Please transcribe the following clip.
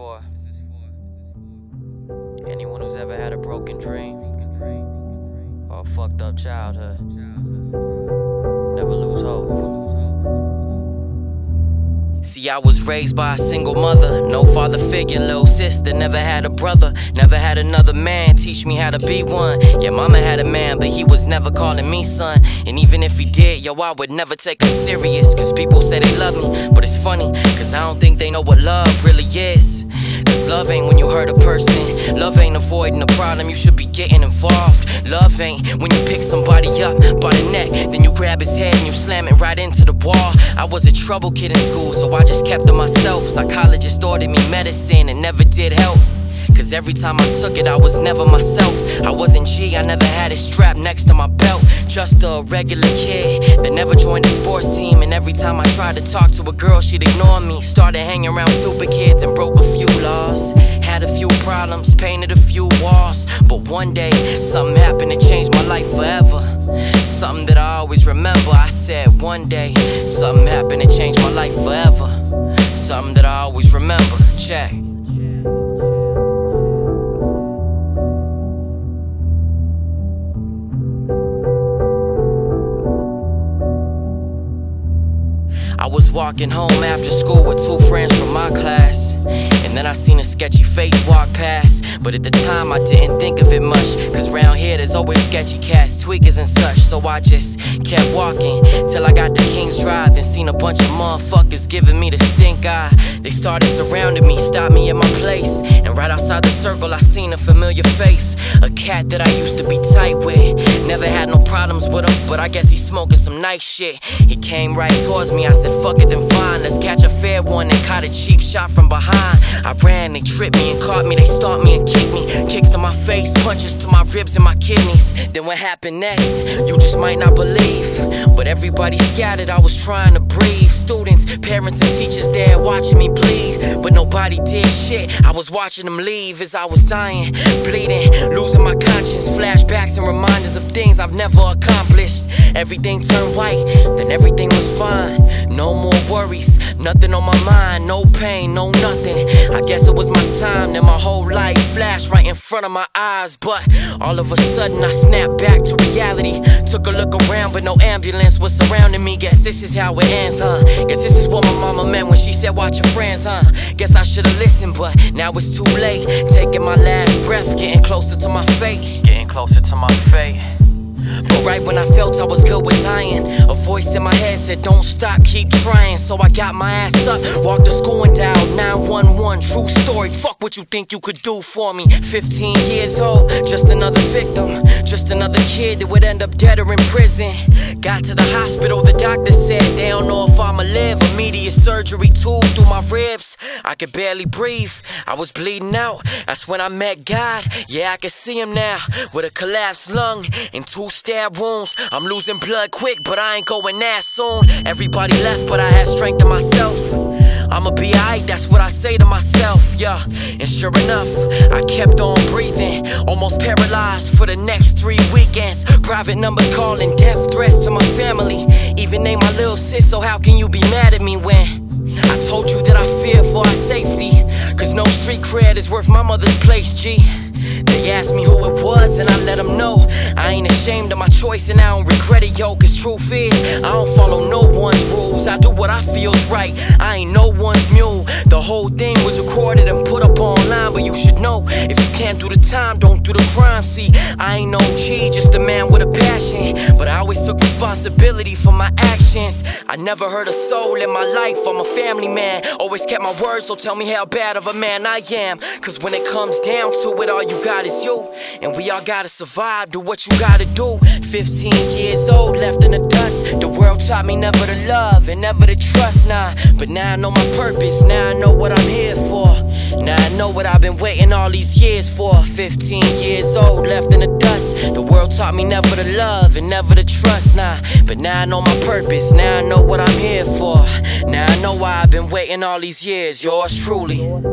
for anyone who's ever had a broken dream or a fucked up childhood. Never lose hope. See, I was raised by a single mother, no father figure, little sister, never had a brother, never had another man teach me how to be one. Yeah, mama had a man, but he was never calling me son. And even if he did, yo, I would never take him serious, cause people say they love me, but it's funny, cause I don't think they know what love really is. Cause love ain't when you hurt a person, love ain't avoiding a problem, you should be getting involved. Love ain't when you pick somebody up by the neck, then you grab his head and you slam it right into the wall. I was a trouble kid in school, so I just kept to myself. Psychologists ordered me medicine and never did help, cause every time I took it I was never myself. I wasn't G, I never had it strapped next to my belt. Just a regular kid that never joined a sports team. And every time I tried to talk to a girl she'd ignore me. Started hanging around stupid kids and broke a few laws. Had a few problems, painted a few walls. But one day something happened that changed my life forever. Something that I always remember. I said one day something happened that changed my life forever. Something that I always remember. Check. I was walking home after school with two friends from my class, and then I seen a sketchy face walk past. But at the time I didn't think of it much, cause round here there's always sketchy cats, tweakers and such. So I just kept walking till I got to King's Drive, then seen a bunch of motherfuckers giving me the stink eye. They started surrounding me, stopped me at my place, and right outside the circle I seen a familiar face. A cat that I used to be tight with, never had no problems with him, but I guess he's smoking some nice shit. He came right towards me, I said fuck it then fine, let's catch a fair one. And caught a cheap shot from behind. I ran, they tripped me and caught me, they stomped me and kicked me. Kicks to my face, punches to my ribs and my kidneys. Then what happened next, you just might not believe. But everybody scattered, I was trying to breathe. Students, parents and teachers there watching me bleed, but nobody did shit. I was watching them leave as I was dying, bleeding, losing my conscience. Flashbacks and reminders of things I've never accomplished. Everything turned white, then everything was fine. No more worries, nothing on my mind. No pain, no nothing. I guess it was my time, then my whole life flashed right in front of my eyes. But all of a sudden I snapped back to reality. Took a look around but no ambulance was surrounding me. Guess this is how it ends, huh? Guess this is what my mama meant when she said watch your friends, huh? Guess I should've listened, but now it's too late. Taking my last breath, getting closer to my fate. Getting closer to my fate. But right when I felt I was good with dying, a voice in my head said don't stop, keep trying. So I got my ass up, walked to school and dialed 911. True story, fuck what you think you could do for me. 15 years old, just another victim, just another kid that would end up dead or in prison. Got to the hospital, the doctor said they don't know if I'ma live. Immediate surgery, tube through my ribs, I could barely breathe, I was bleeding out. That's when I met God, yeah I can see him now. With a collapsed lung and 2 stab wounds. I'm losing blood quick, but I ain't going that soon. Everybody left, but I had strength in myself. I'ma be alright, that's what I say to myself, yeah. And sure enough, I kept on breathing. Almost paralyzed for the next 3 weekends. Private numbers calling, death threats to my family. Even named my little sis, so how can you be mad at me when I told you that I fear for our safety? Cause no street cred is worth my mother's place, G. They asked me who it was and I let them know I ain't ashamed of my choice and I don't regret it, yo. Cause truth is, I don't follow no one's rules. I do what I feel's right, I ain't no one's mule. The whole thing was recorded and put up online, but you should know, if you can't do the time, don't do the crime. See, I ain't no G, just a man with a passion, but I always took responsibility for my actions. I never hurt a soul in my life, I'm a family man. Always kept my word, so tell me how bad of a man I am. Cause when it comes down to it, all you got is you, and we all gotta survive, do what you gotta do. 15 years old, left in the dust. The world taught me never to love and never to trust, nah. But now I know my purpose, now I know what I'm here for. Now I know what I've been waiting all these years for. 15 years old, left in the dust. The world taught me never to love and never to trust, nah. But now I know my purpose, now I know what I'm here for. Now I know why I've been waiting all these years, yours truly.